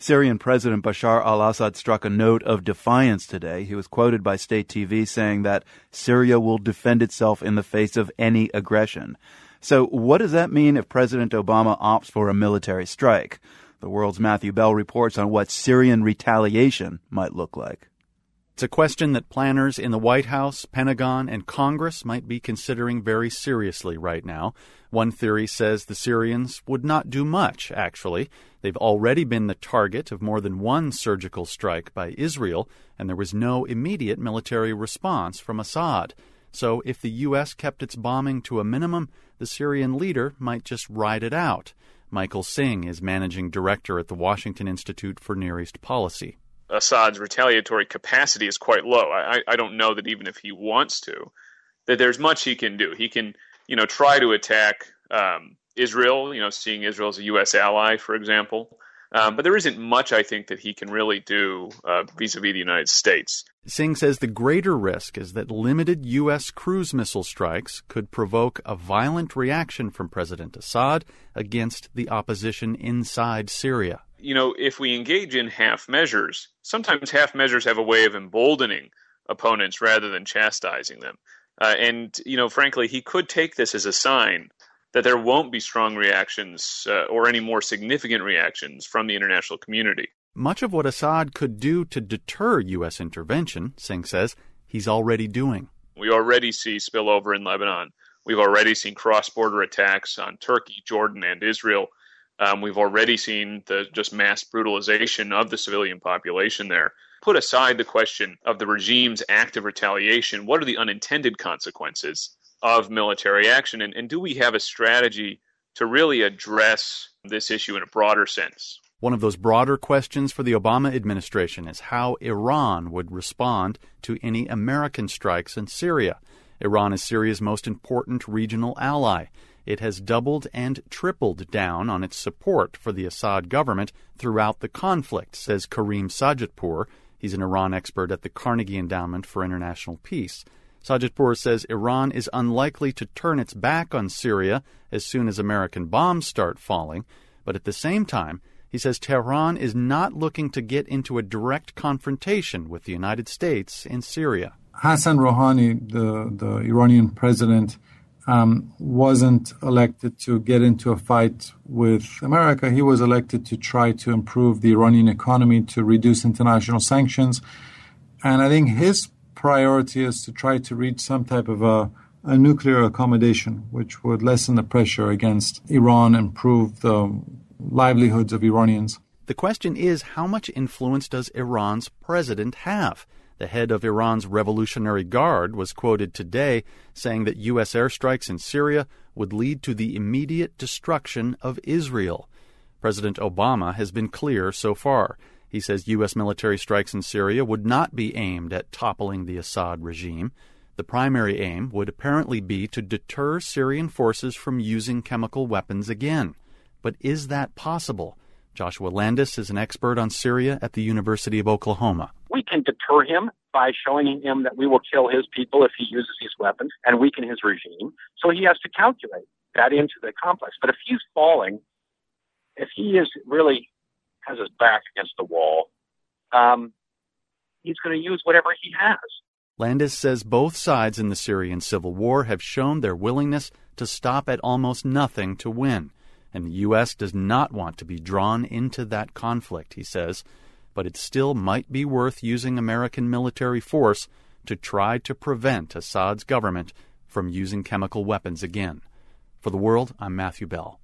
Syrian President Bashar al-Assad struck a note of defiance today. He was quoted by state TV saying that Syria will defend itself in the face of any aggression. So what does that mean if President Obama opts for a military strike? The World's Matthew Bell reports on what Syrian retaliation might look like. It's a question that planners in the White House, Pentagon, and Congress might be considering very seriously right now. One theory says the Syrians would not do much, actually. They've already been the target of more than one surgical strike by Israel, and there was no immediate military response from Assad. So if the U.S. kept its bombing to a minimum, the Syrian leader might just ride it out. Michael Singh is managing director at the Washington Institute for Near East Policy. Assad's retaliatory capacity is quite low. I don't know that even if he wants to, that there's much he can do. He can, try to attack Israel, seeing Israel as a U.S. ally, for example. But there isn't much, I think, that he can really do vis-a-vis the United States. Singh says the greater risk is that limited U.S. cruise missile strikes could provoke a violent reaction from President Assad against the opposition inside Syria. If we engage in half measures, sometimes half measures have a way of emboldening opponents rather than chastising them. Frankly, he could take this as a sign that there won't be strong reactions or any more significant reactions from the international community. Much of what Assad could do to deter U.S. intervention, Singh says, he's already doing. We already see spillover in Lebanon. We've already seen cross-border attacks on Turkey, Jordan, and Israel. We've already seen the just mass brutalization of the civilian population there. Put aside the question of the regime's active retaliation, what are the unintended consequences of military action? And do we have a strategy to really address this issue in a broader sense? One of those broader questions for the Obama administration is how Iran would respond to any American strikes in Syria. Iran is Syria's most important regional ally. It has doubled and tripled down on its support for the Assad government throughout the conflict, says Karim Sajidpour. He's an Iran expert at the Carnegie Endowment for International Peace. Sajidpour says Iran is unlikely to turn its back on Syria as soon as American bombs start falling, but at the same time, he says Tehran is not looking to get into a direct confrontation with the United States in Syria. Hassan Rouhani, the Iranian president, wasn't elected to get into a fight with America. He was elected to try to improve the Iranian economy, to reduce international sanctions. And I think his priority is to try to reach some type of a nuclear accommodation, which would lessen the pressure against Iran, improve the livelihoods of Iranians. The question is, how much influence does Iran's president have? The head of Iran's Revolutionary Guard was quoted today saying that U.S. airstrikes in Syria would lead to the immediate destruction of Israel. President Obama has been clear so far. He says U.S. military strikes in Syria would not be aimed at toppling the Assad regime. The primary aim would apparently be to deter Syrian forces from using chemical weapons again. But is that possible? Joshua Landis is an expert on Syria at the University of Oklahoma. We can deter him by showing him that we will kill his people if he uses these weapons and weaken his regime. So he has to calculate that into the complex. But if he's falling, if he is really has his back against the wall, he's going to use whatever he has. Landis says both sides in the Syrian civil war have shown their willingness to stop at almost nothing to win. And the U.S. does not want to be drawn into that conflict, he says, but it still might be worth using American military force to try to prevent Assad's government from using chemical weapons again. For The World, I'm Matthew Bell.